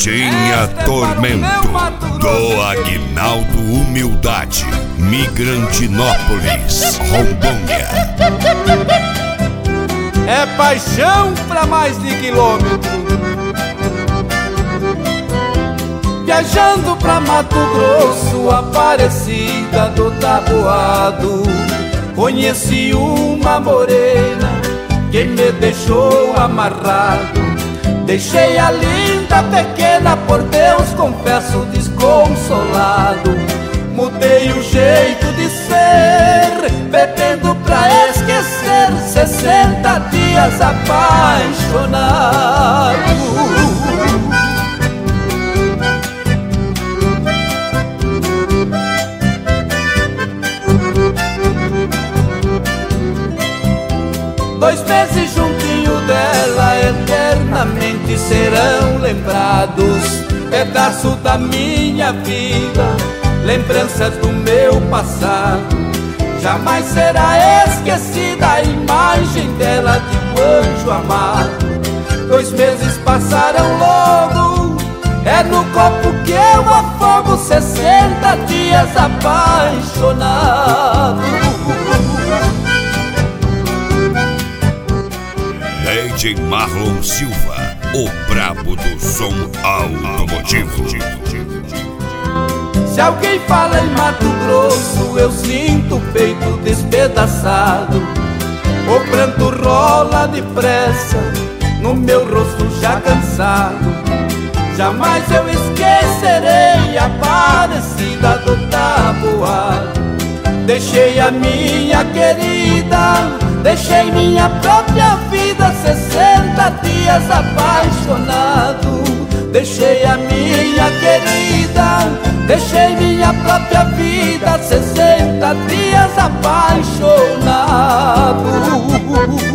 Tinha tormento do Aguinaldo Humildade, Migrantinópolis, Rondônia. É paixão pra mais de quilômetro. Viajando pra Mato Grosso, Aparecida do Taboado, conheci uma morena que me deixou amarrado. Deixei a linda pequena, por Deus confesso desconsolado. Mudei o jeito de ser, bebendo pra esquecer 60 dias apaixonado. Dois meses juntinho dela, eternamente serão lembrados. Pedaço da minha vida, lembranças do meu passado. Jamais será esquecida a imagem dela de um anjo amado. 2 meses passaram logo, é no copo que eu afogo 60 dias apaixonado. DJ Marlon Silva, o brabo do som automotivo. Se alguém fala em Mato Grosso, eu sinto o peito despedaçado. O pranto rola depressa no meu rosto já cansado. Jamais eu esquecerei a Aparecida do Taboado. Deixei a minha querida, deixei minha própria vida 60 dias apaixonado. Deixei a minha querida, deixei minha própria vida 60 dias apaixonado.